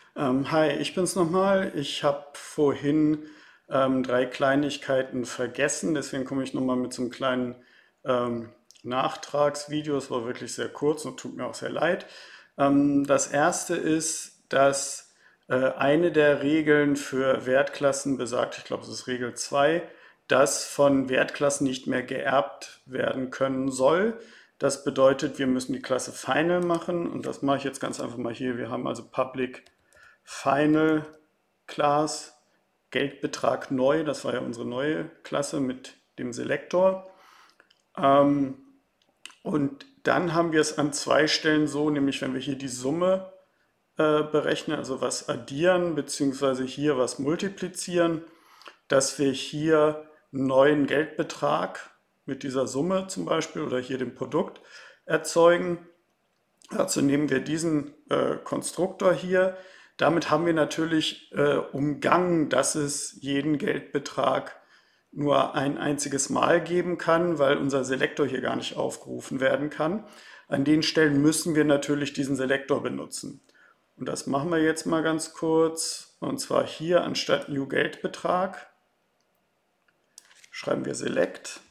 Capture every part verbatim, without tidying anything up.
Ähm, hi, ich bin's nochmal. Ich habe vorhin ähm, drei Kleinigkeiten vergessen, deswegen komme ich nochmal mit so einem kleinen ähm, Nachtragsvideo. Es war wirklich sehr kurz und tut mir auch sehr leid. Ähm, das erste ist, dass äh, eine der Regeln für Wertklassen besagt, ich glaube, es ist Regel zwei, dass von Wertklassen nicht mehr geerbt werden können soll. Das bedeutet, wir müssen die Klasse Final machen und das mache ich jetzt ganz einfach mal hier. Wir haben also Public Final Class Geldbetrag neu, das war ja unsere neue Klasse mit dem Selektor. Ähm, und dann haben wir es an zwei Stellen so, nämlich wenn wir hier die Summe äh, berechnen, also was addieren, beziehungsweise hier was multiplizieren, dass wir hier einen neuen Geldbetrag mit dieser Summe zum Beispiel oder hier dem Produkt erzeugen. Dazu nehmen wir diesen äh, Konstruktor hier. Damit haben wir natürlich äh, umgangen, dass es jeden Geldbetrag nur ein einziges Mal geben kann, weil unser Selektor hier gar nicht aufgerufen werden kann. An den Stellen müssen wir natürlich diesen Selektor benutzen. Und das machen wir jetzt mal ganz kurz. Und zwar hier anstatt New Geldbetrag schreiben wir Select.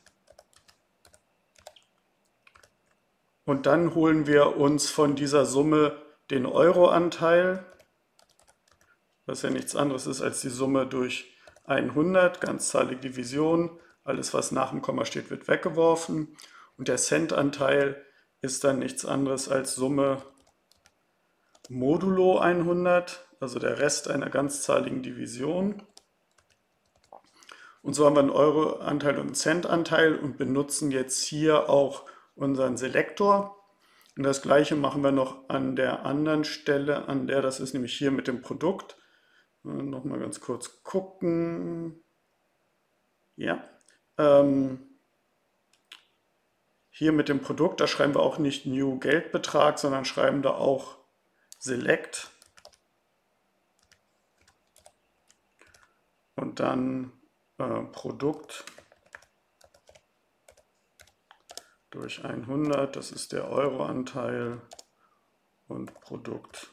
Und dann holen wir uns von dieser Summe den Euro-Anteil, was ja nichts anderes ist als die Summe durch hundert, ganzzahlige Division. Alles, was nach dem Komma steht, wird weggeworfen. Und der Cent-Anteil ist dann nichts anderes als Summe modulo hundert, also der Rest einer ganzzahligen Division. Und so haben wir einen Euro-Anteil und einen Cent-Anteil und benutzen jetzt hier auch unseren Selektor. Und das gleiche machen wir noch an der anderen Stelle, an der das ist, nämlich hier mit dem Produkt. Nochmal ganz kurz gucken. Ja. Ähm, hier mit dem Produkt, da schreiben wir auch nicht New Geldbetrag, sondern schreiben da auch Select. Und dann äh, Produkt durch hundert, das ist der Euro-Anteil, und Produkt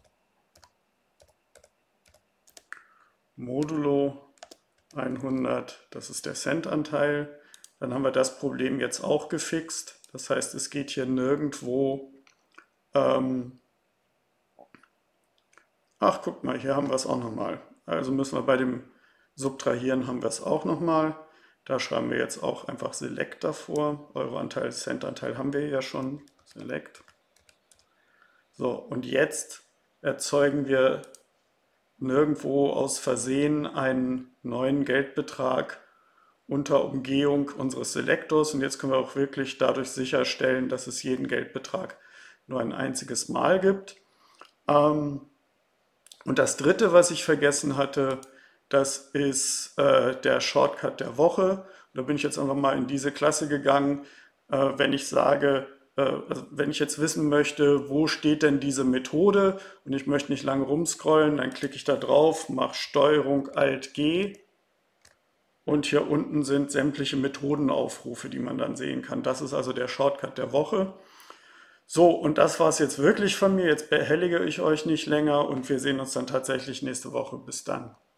modulo hundert, das ist der Cent-Anteil. Dann haben wir das Problem jetzt auch gefixt. Das heißt, es geht hier nirgendwo. Ähm, ach, guck mal, hier haben wir es auch nochmal. Also müssen wir bei dem Subtrahieren haben wir es auch nochmal. Da schreiben wir jetzt auch einfach Select davor. Euro-Anteil, Cent-Anteil haben wir ja schon. Select. So, und jetzt erzeugen wir nirgendwo aus Versehen einen neuen Geldbetrag unter Umgehung unseres Selektors. Und jetzt können wir auch wirklich dadurch sicherstellen, dass es jeden Geldbetrag nur ein einziges Mal gibt. Ähm, und das dritte, was ich vergessen hatte, das ist äh, der Shortcut der Woche. Da bin ich jetzt einfach mal in diese Klasse gegangen. Äh, wenn ich sage, äh, also wenn ich jetzt wissen möchte, wo steht denn diese Methode und ich möchte nicht lange rumscrollen, dann klicke ich da drauf, mache Steuerung Alt G und hier unten sind sämtliche Methodenaufrufe, die man dann sehen kann. Das ist also der Shortcut der Woche. So, und das war es jetzt wirklich von mir. Jetzt behellige ich euch nicht länger und wir sehen uns dann tatsächlich nächste Woche. Bis dann.